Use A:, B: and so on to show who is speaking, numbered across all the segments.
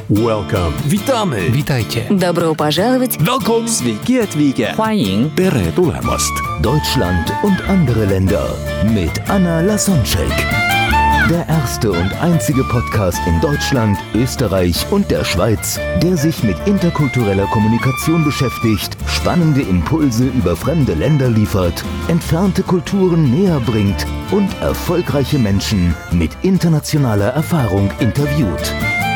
A: Welcome. Witamy.
B: Witajcie.
C: Добро пожаловать.
A: Welcome.
D: Sveiki atvykę.
B: 欢迎
A: Tere tulemast.
E: Deutschland und andere Länder mit Anna Lasonczyk. Der erste und einzige Podcast in Deutschland, Österreich und der Schweiz, der sich mit interkultureller Kommunikation beschäftigt, spannende Impulse über fremde Länder liefert, entfernte Kulturen näher bringt und erfolgreiche Menschen mit internationaler Erfahrung interviewt.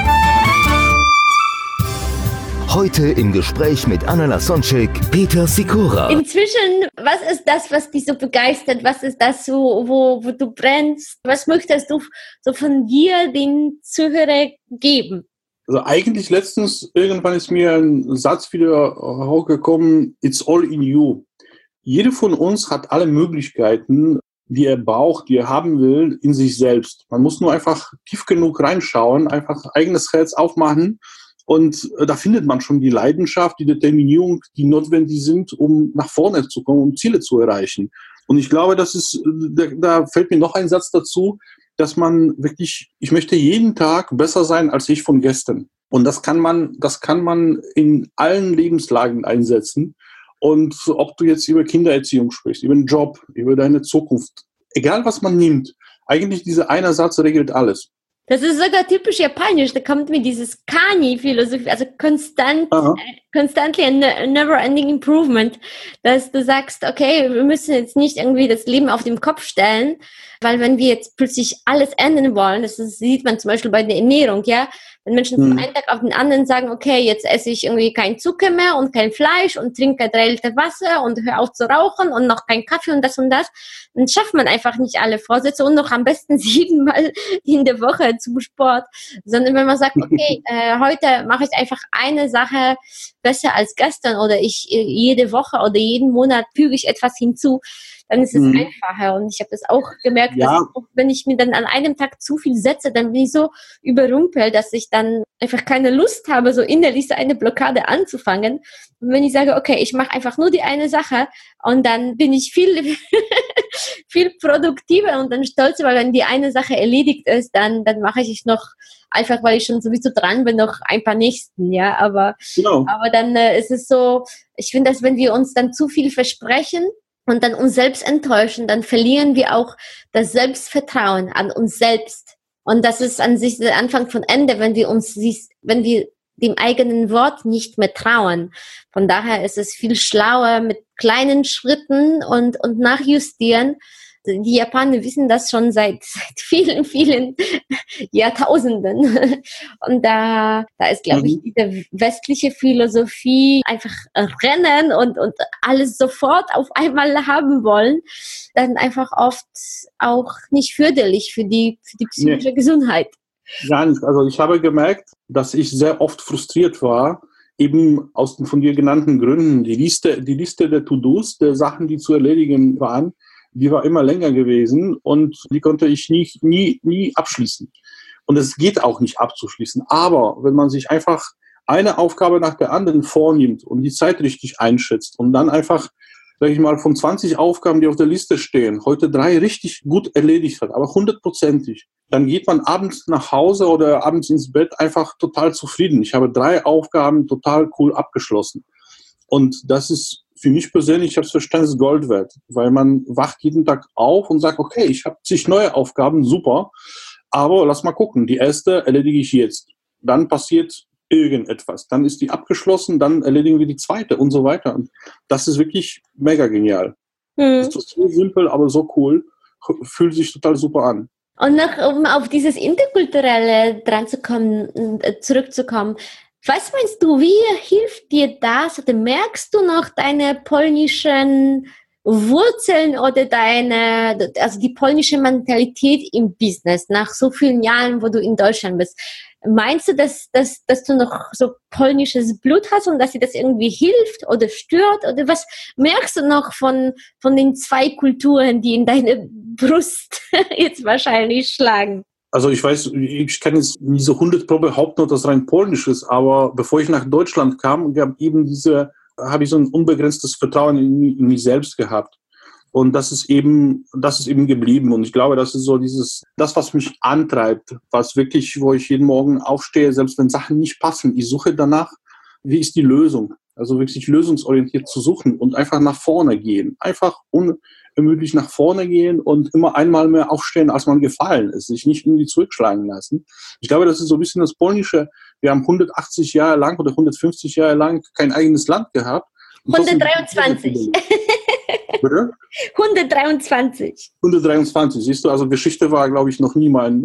E: Heute im Gespräch mit Anna Lasonczyk, Peter Sikora.
F: Inzwischen, was ist das, was dich so begeistert? Was ist das, wo du brennst? Was möchtest du so von dir den Zuhörern geben?
G: Also eigentlich letztens, irgendwann ist mir ein Satz wieder hochgekommen, it's all in you. Jeder von uns hat alle Möglichkeiten, die er braucht, die er haben will, in sich selbst. Man muss nur einfach tief genug reinschauen, einfach eigenes Herz aufmachen. Und da findet man schon die Leidenschaft, die Determinierung, die notwendig sind, um nach vorne zu kommen, um Ziele zu erreichen. Und ich glaube, da fällt mir noch ein Satz dazu, dass man wirklich, ich möchte jeden Tag besser sein als ich von gestern. Und das kann man in allen Lebenslagen einsetzen. Und ob du jetzt über Kindererziehung sprichst, über den Job, über deine Zukunft, egal was man nimmt, eigentlich dieser eine Satz regelt alles.
F: Das ist sogar typisch japanisch. Da kommt mir dieses Kani-Philosophie, also constantly and never-ending improvement, dass du sagst, okay, wir müssen jetzt nicht irgendwie das Leben auf den Kopf stellen, weil wenn wir jetzt plötzlich alles ändern wollen, das sieht man zum Beispiel bei der Ernährung, ja, wenn Menschen von einem Tag auf den anderen sagen, okay, jetzt esse ich irgendwie kein Zucker mehr und kein Fleisch und trinke 3 Liter Wasser und höre auf zu rauchen und noch kein Kaffee und das, dann schafft man einfach nicht alle Vorsätze und noch am besten 7 Mal in der Woche zum Sport, sondern wenn man sagt, okay, heute mache ich einfach eine Sache besser als gestern oder jede Woche oder jeden Monat füge ich etwas hinzu, dann ist es einfacher. Und ich habe das auch gemerkt, dass wenn ich mir dann an einem Tag zu viel setze, dann bin ich so überrumpelt, dass ich dann einfach keine Lust habe, so innerlich so eine Blockade anzufangen. Und wenn ich sage, okay, ich mache einfach nur die eine Sache und dann bin ich viel, viel produktiver und dann stolzer, weil wenn die eine Sache erledigt ist, dann mache ich noch einfach, weil ich schon sowieso dran bin, noch ein paar nächsten, ja, aber dann ist es so, ich finde, dass wenn wir uns dann zu viel versprechen und dann uns selbst enttäuschen, dann verlieren wir auch das Selbstvertrauen an uns selbst. Und das ist an sich der Anfang von Ende, wenn wir dem eigenen Wort nicht mehr trauen. Von daher ist es viel schlauer mit kleinen Schritten und nachjustieren. Die Japaner wissen das schon seit vielen, vielen Jahrtausenden. Und da ist, glaube ich, diese westliche Philosophie einfach rennen und alles sofort auf einmal haben wollen, dann einfach oft auch nicht förderlich für die psychische Gesundheit.
G: Gar nicht. Also ich habe gemerkt, dass ich sehr oft frustriert war, eben aus den von dir genannten Gründen. Die Liste der To-Dos, der Sachen, die zu erledigen waren, die war immer länger gewesen und die konnte ich nie abschließen. Und es geht auch nicht abzuschließen. Aber wenn man sich einfach eine Aufgabe nach der anderen vornimmt und die Zeit richtig einschätzt und dann einfach, sage ich mal, von 20 Aufgaben, die auf der Liste stehen, heute 3 richtig gut erledigt hat, aber 100%ig, dann geht man abends nach Hause oder abends ins Bett einfach total zufrieden. Ich habe 3 Aufgaben total cool abgeschlossen. Und das ist für mich persönlich, ich habe es verstanden, ist Gold wert, weil man wacht jeden Tag auf und sagt, okay, ich habe zig neue Aufgaben, super, aber lass mal gucken, die erste erledige ich jetzt. Dann passiert irgendetwas, dann ist die abgeschlossen, dann erledigen wir die zweite und so weiter. Und das ist wirklich mega genial. Das ist so simpel, aber so cool, fühlt sich total super an.
F: Und noch, um auf dieses Interkulturelle zurückzukommen, was meinst du, wie hilft dir das? Oder merkst du noch deine polnischen Wurzeln oder die polnische Mentalität im Business nach so vielen Jahren, wo du in Deutschland bist? Meinst du, dass du noch so polnisches Blut hast und dass dir das irgendwie hilft oder stört? Oder was merkst du noch von den 2 Kulturen, die in deine Brust jetzt wahrscheinlich schlagen?
G: Also ich weiß, ich kann jetzt nicht so 100% behaupten, dass rein polnisch ist, aber bevor ich nach Deutschland kam, habe ich so ein unbegrenztes Vertrauen in mich selbst gehabt. Und das ist eben geblieben. Und ich glaube, das ist so das, was mich antreibt, was wirklich, wo ich jeden Morgen aufstehe, selbst wenn Sachen nicht passen. Ich suche danach, wie ist die Lösung? Also wirklich lösungsorientiert zu suchen und einfach nach vorne gehen. Einfach unermüdlich nach vorne gehen und immer einmal mehr aufstehen, als man gefallen ist. Sich nicht irgendwie zurückschlagen lassen. Ich glaube, das ist so ein bisschen das Polnische. Wir haben 180 Jahre lang oder 150 Jahre lang kein eigenes Land gehabt.
F: 123.
G: Bitte?
F: 123.
G: 123, siehst du, also Geschichte war, glaube ich, noch nie mein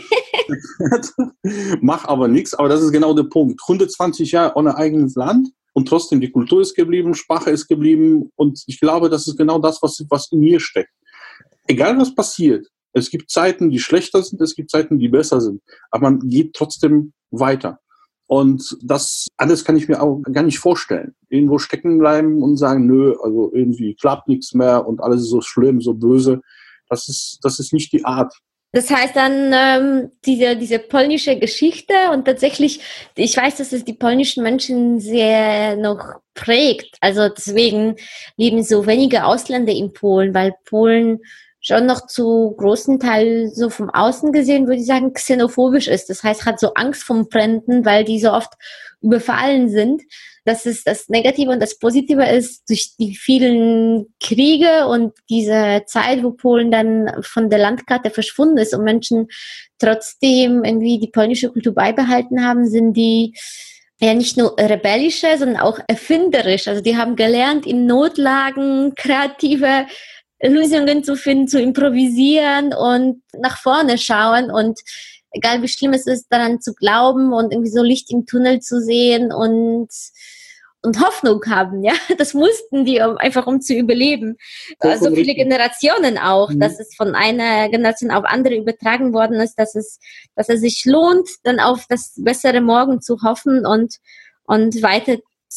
G: mach aber nichts, aber das ist genau der Punkt. 120 Jahre ohne eigenes Land und trotzdem die Kultur ist geblieben, Sprache ist geblieben und ich glaube, das ist genau das, was in mir steckt. Egal was passiert, es gibt Zeiten, die schlechter sind, es gibt Zeiten, die besser sind, aber man geht trotzdem weiter. Und das alles kann ich mir auch gar nicht vorstellen. Irgendwo stecken bleiben und sagen, nö, also irgendwie klappt nichts mehr und alles ist so schlimm, so böse. Das ist nicht die Art.
F: Das heißt dann, diese polnische Geschichte und tatsächlich, ich weiß, dass es die polnischen Menschen sehr noch prägt. Also deswegen leben so wenige Ausländer in Polen, weil Polen schon noch zu großen Teil so vom Außen gesehen, würde ich sagen, xenophobisch ist. Das heißt, hat so Angst vom Fremden, weil die so oft überfallen sind. Das ist das Negative und das Positive ist, durch die vielen Kriege und diese Zeit, wo Polen dann von der Landkarte verschwunden ist und Menschen trotzdem irgendwie die polnische Kultur beibehalten haben, sind die ja nicht nur rebellische, sondern auch erfinderisch. Also die haben gelernt, in Notlagen kreative Lösungen zu finden, zu improvisieren und nach vorne schauen und egal wie schlimm es ist, daran zu glauben und irgendwie so Licht im Tunnel zu sehen und Hoffnung haben, ja. Das mussten die einfach, um zu überleben. So viele Generationen auch, dass es von einer Generation auf andere übertragen worden ist, dass es sich lohnt, dann auf das bessere Morgen zu hoffen und weiter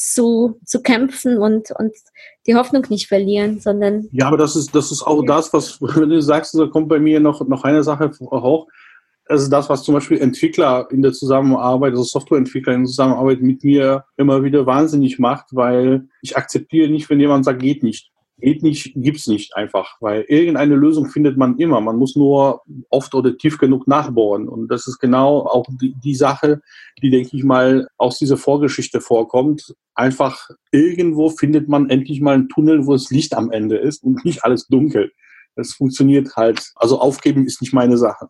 F: zu kämpfen und die Hoffnung nicht verlieren, sondern...
G: Ja, aber das ist auch das, was, wenn du sagst, da kommt bei mir noch eine Sache hoch. Das ist das, was zum Beispiel Entwickler in der Zusammenarbeit, also Softwareentwickler in der Zusammenarbeit mit mir immer wieder wahnsinnig macht, weil ich akzeptiere nicht, wenn jemand sagt, geht nicht. Geht nicht, gibt's nicht einfach, weil irgendeine Lösung findet man immer. Man muss nur oft oder tief genug nachbohren. Und das ist genau auch die Sache, die, denke ich mal, aus dieser Vorgeschichte vorkommt. Einfach irgendwo findet man endlich mal einen Tunnel, wo das Licht am Ende ist und nicht alles dunkel. Das funktioniert halt. Also aufgeben ist nicht meine Sache.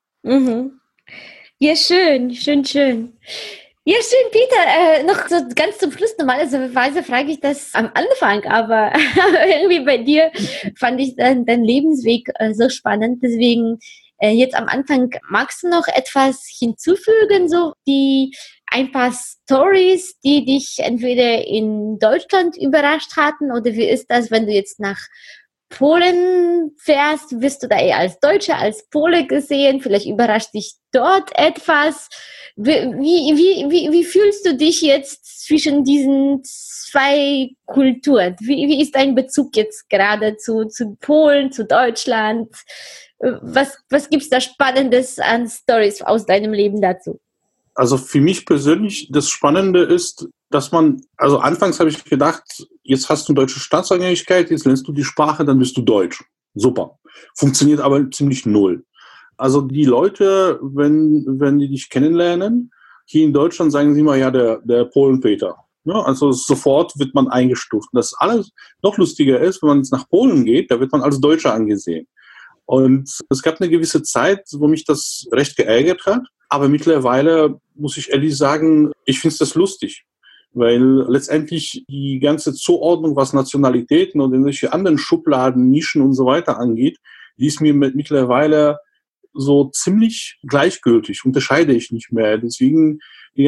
F: Mhm. Ja, schön. Ja, schön, Peter. Noch so ganz zum Schluss, normalerweise frage ich das am Anfang, aber irgendwie bei dir fand ich deinen Lebensweg so spannend. Deswegen jetzt am Anfang, magst du noch etwas hinzufügen, so ein paar Stories, die dich entweder in Deutschland überrascht hatten oder wie ist das, wenn du jetzt nach Polen fährst, wirst du da eher als Deutsche, als Pole gesehen? Vielleicht überrascht dich dort etwas. Wie fühlst du dich jetzt zwischen diesen zwei Kulturen? Wie ist dein Bezug jetzt gerade zu Polen, zu Deutschland? Was gibt's da Spannendes an Stories aus deinem Leben dazu?
G: Also für mich persönlich, das Spannende ist, dass also anfangs habe ich gedacht, jetzt hast du deutsche Staatsangehörigkeit, jetzt lernst du die Sprache, dann bist du Deutsch. Super. Funktioniert aber ziemlich null. Also die Leute, wenn die dich kennenlernen, hier in Deutschland sagen sie immer, ja, der Polenpeter. Ja, also sofort wird man eingestuft. Und das alles noch lustiger ist, wenn man jetzt nach Polen geht, da wird man als Deutscher angesehen. Und es gab eine gewisse Zeit, wo mich das recht geärgert hat. Aber mittlerweile muss ich ehrlich sagen, ich finde das lustig. Weil letztendlich die ganze Zuordnung, was Nationalitäten und irgendwelche anderen Schubladen, Nischen und so weiter angeht, die ist mir mittlerweile so ziemlich gleichgültig, unterscheide ich nicht mehr. Deswegen die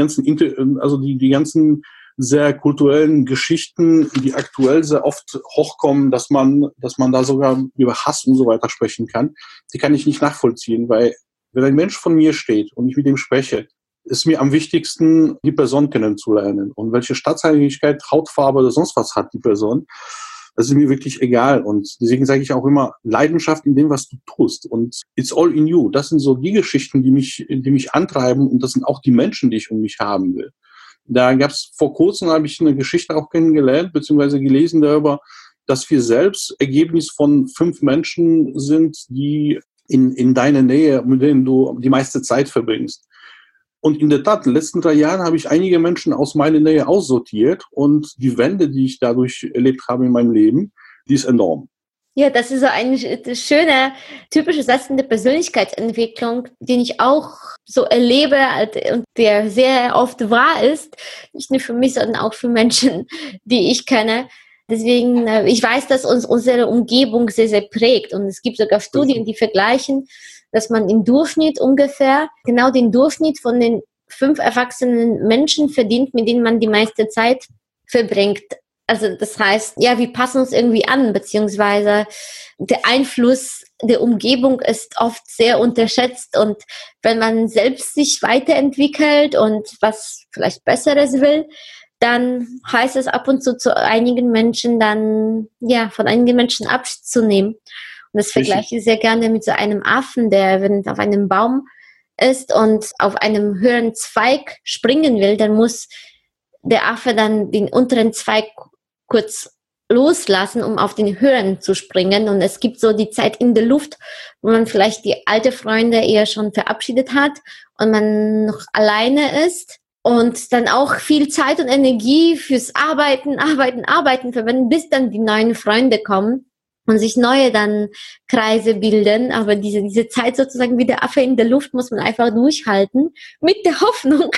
G: ganzen sehr kulturellen Geschichten, die aktuell sehr oft hochkommen, dass man da sogar über Hass und so weiter sprechen kann, die kann ich nicht nachvollziehen, weil wenn ein Mensch von mir steht und ich mit ihm spreche, ist mir am wichtigsten, die Person kennenzulernen. Und welche Staatsangehörigkeit, Hautfarbe oder sonst was hat die Person, das ist mir wirklich egal. Und deswegen sage ich auch immer, Leidenschaft in dem, was du tust. Und it's all in you. Das sind so die Geschichten, die mich antreiben. Und das sind auch die Menschen, die ich um mich haben will. Da gab es vor kurzem, habe ich eine Geschichte auch kennengelernt, beziehungsweise gelesen darüber, dass wir selbst Ergebnis von 5 Menschen sind, die in deiner Nähe, mit denen du die meiste Zeit verbringst. Und in der Tat, in den letzten 3 Jahren habe ich einige Menschen aus meiner Nähe aussortiert und die Wende, die ich dadurch erlebt habe in meinem Leben, die ist enorm.
F: Ja, das ist so ein schöner, typischer Satz in der Persönlichkeitsentwicklung, den ich auch so erlebe und der sehr oft wahr ist. Nicht nur für mich, sondern auch für Menschen, die ich kenne. Deswegen, ich weiß, dass uns unsere Umgebung sehr, sehr prägt. Und es gibt sogar Studien, die vergleichen, dass man im Durchschnitt ungefähr genau den Durchschnitt von den 5 erwachsenen Menschen verdient, mit denen man die meiste Zeit verbringt. Also das heißt, ja, wir passen uns irgendwie an, beziehungsweise der Einfluss der Umgebung ist oft sehr unterschätzt. Und wenn man selbst sich weiterentwickelt und was vielleicht Besseres will, dann heißt es ab und zu einigen Menschen dann, ja, von einigen Menschen Abschied zu nehmen. Und das vergleiche ich sehr gerne mit so einem Affen, der, wenn auf einem Baum ist und auf einem höheren Zweig springen will, dann muss der Affe dann den unteren Zweig kurz loslassen, um auf den höheren zu springen. Und es gibt so die Zeit in der Luft, wo man vielleicht die alte Freunde eher schon verabschiedet hat und man noch alleine ist und dann auch viel Zeit und Energie fürs Arbeiten verwenden, bis dann die neuen Freunde kommen und sich neue dann Kreise bilden. Aber diese Zeit sozusagen wie der Affe in der Luft muss man einfach durchhalten mit der Hoffnung,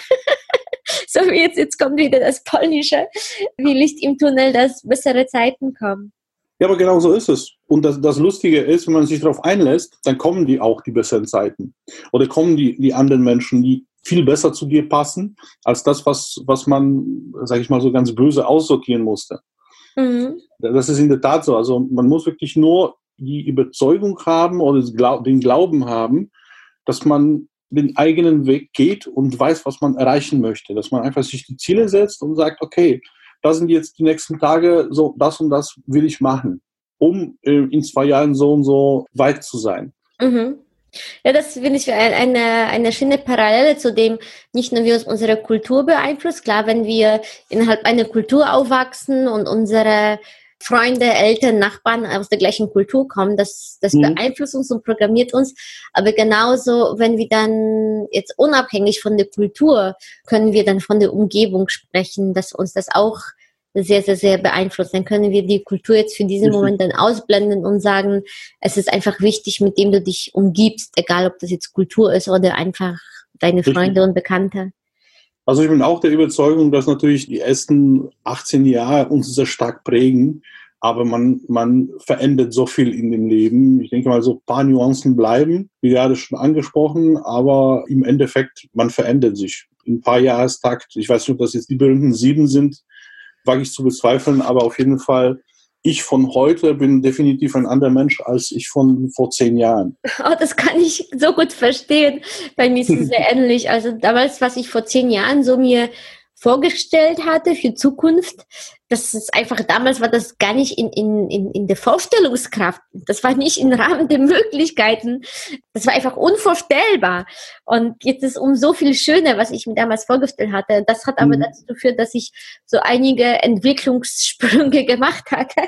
F: so wie jetzt kommt wieder das Polnische, wie Licht im Tunnel, dass bessere Zeiten kommen.
G: Ja, aber genau so ist es. Und das Lustige ist, wenn man sich darauf einlässt, dann kommen die besseren Zeiten. Oder kommen die anderen Menschen, die viel besser zu dir passen, als das, was man, sag ich mal, so ganz böse aussortieren musste. Mhm. Das ist in der Tat so. Also man muss wirklich nur die Überzeugung haben oder den Glauben haben, dass man den eigenen Weg geht und weiß, was man erreichen möchte. Dass man einfach sich die Ziele setzt und sagt, okay, das sind jetzt die nächsten Tage, so das und das will ich machen, um in 2 Jahren so und so weit zu sein.
F: Mhm. Ja, das finde ich eine schöne Parallele zu dem, nicht nur wie uns unsere Kultur beeinflusst. Klar, wenn wir innerhalb einer Kultur aufwachsen und unsere Freunde, Eltern, Nachbarn aus der gleichen Kultur kommen, das beeinflusst uns und programmiert uns. Aber genauso, wenn wir dann jetzt unabhängig von der Kultur, können wir dann von der Umgebung sprechen, dass uns das auch sehr, sehr, sehr beeinflusst. Dann können wir die Kultur jetzt für diesen Moment dann ausblenden und sagen, es ist einfach wichtig, mit dem du dich umgibst, egal ob das jetzt Kultur ist oder einfach deine Freunde und Bekannte.
G: Also ich bin auch der Überzeugung, dass natürlich die ersten 18 Jahre uns sehr stark prägen, aber man verändert so viel in dem Leben. Ich denke mal, so ein paar Nuancen bleiben, wie gerade schon angesprochen, aber im Endeffekt, man verändert sich. In ein paar Jahrestakt, ich weiß nicht, ob das jetzt die berühmten 7 sind, wage ich zu bezweifeln, aber auf jeden Fall, ich von heute bin definitiv ein anderer Mensch als ich von vor 10 Jahren.
F: Oh, das kann ich so gut verstehen. Bei mir ist es sehr ähnlich. Also damals, was ich vor 10 Jahren so mir vorgestellt hatte für Zukunft, das ist einfach, damals war das gar nicht in der Vorstellungskraft. Das war nicht im Rahmen der Möglichkeiten. Das war einfach unvorstellbar. Und jetzt ist umso viel schöner, was ich mir damals vorgestellt hatte. Das hat aber dazu geführt, dass ich so einige Entwicklungssprünge gemacht hatte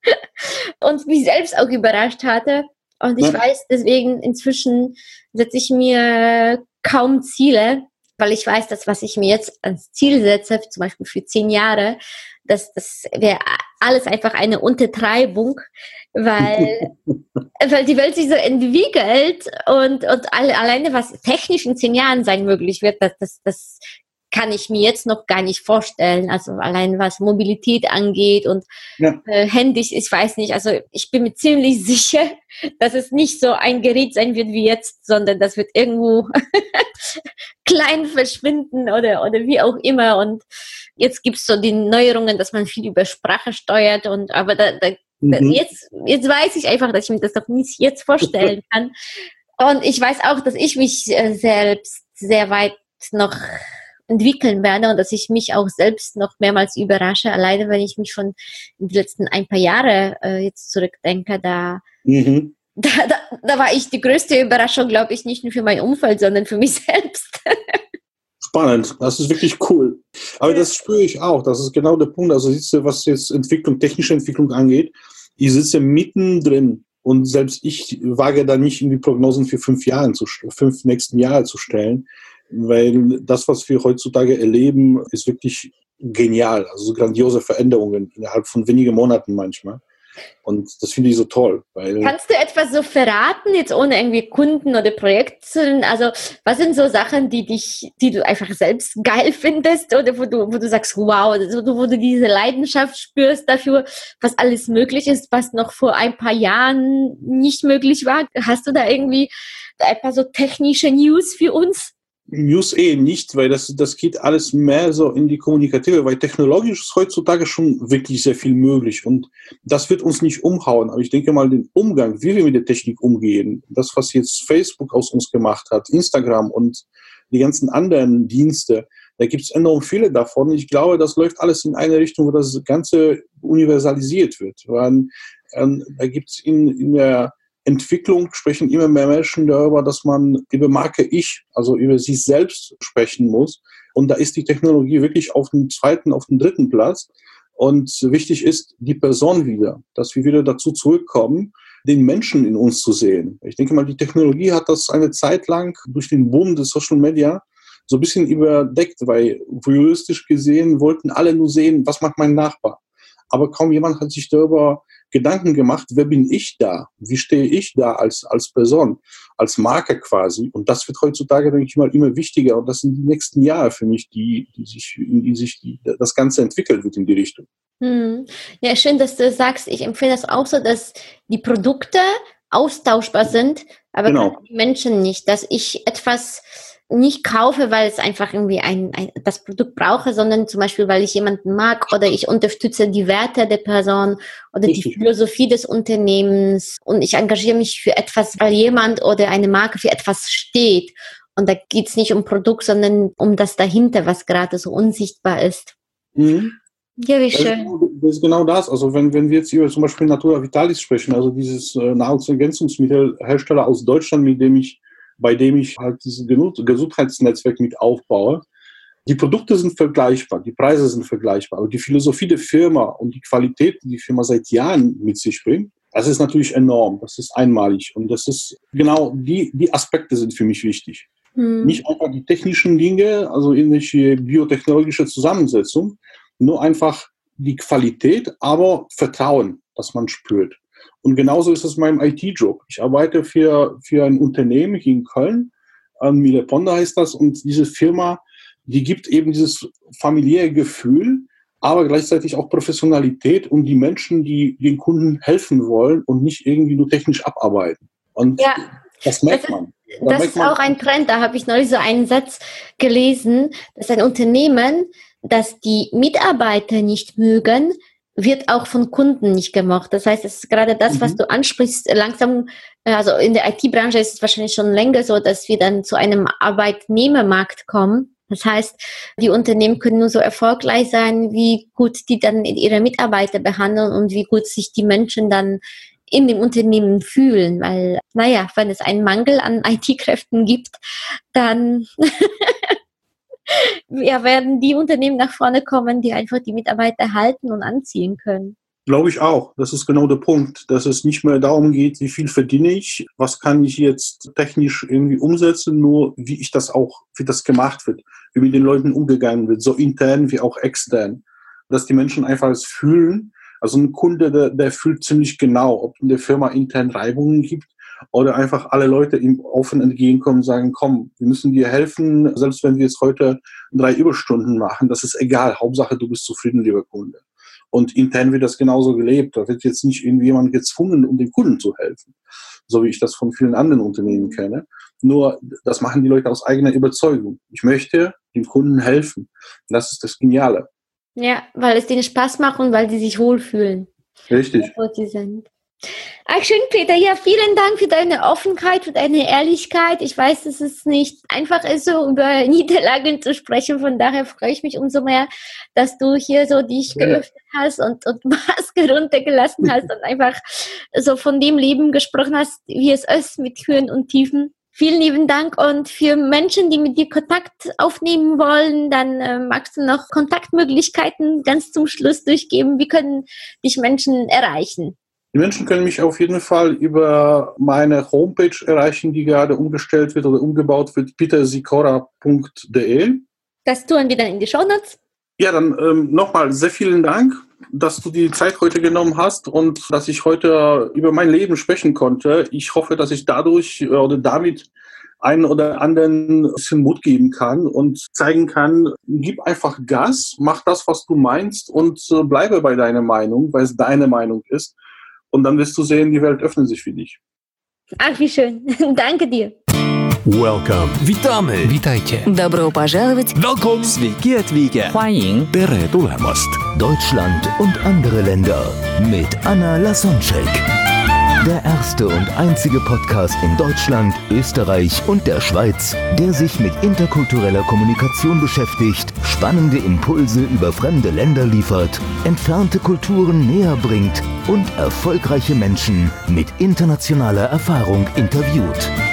F: und mich selbst auch überrascht hatte. Und ich weiß, deswegen inzwischen setze ich mir kaum Ziele, weil ich weiß, dass was ich mir jetzt als Ziel setze, zum Beispiel für 10 Jahre, das wäre alles einfach eine Untertreibung, weil die Welt sich so entwickelt und alleine was technisch in 10 Jahren sein möglich wird, das kann ich mir jetzt noch gar nicht vorstellen. Also allein was Mobilität angeht und Handys, ich weiß nicht, also ich bin mir ziemlich sicher, dass es nicht so ein Gerät sein wird wie jetzt, sondern das wird irgendwo klein verschwinden oder wie auch immer. Und jetzt gibt es so die Neuerungen, dass man viel über Sprache steuert aber jetzt weiß ich einfach, dass ich mir das doch nicht jetzt vorstellen kann. Und ich weiß auch, dass ich mich selbst sehr weit noch entwickeln werde und dass ich mich auch selbst noch mehrmals überrasche, alleine wenn ich mich schon in die letzten ein paar Jahre jetzt zurückdenke, da war ich die größte Überraschung, glaube ich, nicht nur für mein Umfeld, sondern für mich selbst.
G: Spannend, das ist wirklich cool. Aber das spüre ich auch, das ist genau der Punkt. Also was jetzt technische Entwicklung angeht, Ich sitze mittendrin und selbst ich wage da nicht irgendwie Prognosen für 5 nächsten Jahre zu stellen, weil das, was wir heutzutage erleben, ist wirklich genial. Also so grandiose Veränderungen innerhalb von wenigen Monaten manchmal. Und das finde ich so toll. Weil
F: Kannst du etwas so verraten, jetzt ohne irgendwie Kunden oder Projekte? Also was sind so Sachen, die du einfach selbst geil findest oder wo du sagst, wow, wo du diese Leidenschaft spürst dafür, was alles möglich ist, was noch vor ein paar Jahren nicht möglich war? Hast du da irgendwie ein paar so technische News für uns?
G: News nicht, weil das geht alles mehr so in die Kommunikative, weil technologisch ist heutzutage schon wirklich sehr viel möglich und das wird uns nicht umhauen. Aber ich denke mal, den Umgang, wie wir mit der Technik umgehen, das, was jetzt Facebook aus uns gemacht hat, Instagram und die ganzen anderen Dienste, da gibt es enorm viele davon. Ich glaube, das läuft alles in eine Richtung, wo das Ganze universalisiert wird. Weil, da gibt es in der Entwicklung sprechen immer mehr Menschen darüber, dass man über Marke Ich, also über sich selbst sprechen muss. Und da ist die Technologie wirklich auf dem 2., auf dem 3. Platz. Und wichtig ist die Person wieder, dass wir wieder dazu zurückkommen, den Menschen in uns zu sehen. Ich denke mal, die Technologie hat das eine Zeit lang durch den Boom des Social Media so ein bisschen überdeckt, weil voyeuristisch gesehen wollten alle nur sehen, was macht mein Nachbar. Aber kaum jemand hat sich darüber Gedanken gemacht, wer bin ich da? Wie stehe ich da als Person, als Marke quasi? Und das wird heutzutage, denke ich mal, immer wichtiger. Und das sind die nächsten Jahre für mich, das Ganze entwickelt wird in die Richtung.
F: Ja, schön, dass du sagst. Ich empfehle das auch so, dass die Produkte austauschbar sind, aber
G: Genau.
F: die Menschen nicht. Dass ich etwas nicht kaufe, weil es einfach irgendwie das Produkt brauche, sondern zum Beispiel, weil ich jemanden mag oder ich unterstütze die Werte der Person oder die Philosophie des Unternehmens und ich engagiere mich für etwas, weil jemand oder eine Marke für etwas steht. Und da geht es nicht um Produkt, sondern um das dahinter, was gerade so unsichtbar ist.
G: Mhm.
F: Ja, wie schön.
G: Das ist genau das. Also wenn wir jetzt über zum Beispiel Natura Vitalis sprechen, also dieses Nahrungsergänzungsmittelhersteller aus Deutschland, bei dem ich halt dieses Gesundheitsnetzwerk mit aufbaue. Die Produkte sind vergleichbar, die Preise sind vergleichbar, aber die Philosophie der Firma und die Qualität, die die Firma seit Jahren mit sich bringt, das ist natürlich enorm, das ist einmalig und das ist genau die Aspekte sind für mich wichtig. Nicht einfach die technischen Dinge, also irgendwelche biotechnologische Zusammensetzung, nur einfach die Qualität, aber Vertrauen, das man spürt. Und genauso ist es mein IT-Job. Ich arbeite für ein Unternehmen hier in Köln, Mille Ponda heißt das, und diese Firma, die gibt eben dieses familiäre Gefühl, aber gleichzeitig auch Professionalität und die Menschen, die den Kunden helfen wollen und nicht irgendwie nur technisch abarbeiten. Und ja, das merkt man.
F: Das ist auch ein Trend, da habe ich neulich so einen Satz gelesen, dass ein Unternehmen, das die Mitarbeiter nicht mögen, wird auch von Kunden nicht gemocht. Das heißt, es ist gerade das, was du ansprichst, langsam, also in der IT-Branche ist es wahrscheinlich schon länger so, dass wir dann zu einem Arbeitnehmermarkt kommen. Das heißt, die Unternehmen können nur so erfolgreich sein, wie gut die dann ihre Mitarbeiter behandeln und wie gut sich die Menschen dann in dem Unternehmen fühlen. Weil, naja, wenn es einen Mangel an IT-Kräften gibt, dann ja, werden die Unternehmen nach vorne kommen, die einfach die Mitarbeiter halten und anziehen können.
G: Glaube ich auch. Das ist genau der Punkt, dass es nicht mehr darum geht, wie viel verdiene ich, was kann ich jetzt technisch irgendwie umsetzen, nur wie das gemacht wird, wie mit den Leuten umgegangen wird, so intern wie auch extern. Dass die Menschen einfach es fühlen. Also ein Kunde, der fühlt ziemlich genau, ob in der Firma intern Reibungen gibt oder einfach alle Leute ihm offen entgegenkommen und sagen, komm, wir müssen dir helfen, selbst wenn wir jetzt heute 3 Überstunden machen, das ist egal, Hauptsache du bist zufrieden, lieber Kunde. Und intern wird das genauso gelebt, da wird jetzt nicht irgendwie jemand gezwungen, um dem Kunden zu helfen, so wie ich das von vielen anderen Unternehmen kenne. Nur, das machen die Leute aus eigener Überzeugung. Ich möchte dem Kunden helfen. Das ist das Geniale.
F: Ja, weil es denen Spaß macht und weil sie sich wohlfühlen.
G: Richtig.
F: Wo sie sind. Ach, schön, Peter. Ja, vielen Dank für deine Offenheit, für deine Ehrlichkeit. Ich weiß, dass es nicht einfach ist, so über Niederlagen zu sprechen. Von daher freue ich mich umso mehr, dass du hier so dich geöffnet hast und Maske runtergelassen hast und einfach so von dem Leben gesprochen hast, wie es ist mit Höhen und Tiefen. Vielen lieben Dank und für Menschen, die mit dir Kontakt aufnehmen wollen, dann magst du noch Kontaktmöglichkeiten ganz zum Schluss durchgeben. Wie können dich Menschen erreichen?
G: Die Menschen können mich auf jeden Fall über meine Homepage erreichen, die gerade umgestellt wird oder umgebaut wird, petersikora.de.
F: Das tun wir dann in die Shownotes.
G: Ja, dann nochmal sehr vielen Dank, dass du die Zeit heute genommen hast und dass ich heute über mein Leben sprechen konnte. Ich hoffe, dass ich dadurch oder damit einen oder anderen ein bisschen Mut geben kann und zeigen kann, gib einfach Gas, mach das, was du meinst und bleibe bei deiner Meinung, weil es deine Meinung ist. Und dann wirst du sehen, die Welt öffnet sich für dich.
F: Ach, wie schön. Danke dir.
A: Welcome. Witamy.
B: Witajcie.
C: Добро пожаловать.
A: Welcome.
B: Sveiki atvykę.
C: 欢迎
A: Tere tulemast.
E: Deutschland und andere Länder mit Anna Lasonczek. Der erste und einzige Podcast in Deutschland, Österreich und der Schweiz, der sich mit interkultureller Kommunikation beschäftigt, spannende Impulse über fremde Länder liefert, entfernte Kulturen näher bringt und erfolgreiche Menschen mit internationaler Erfahrung interviewt.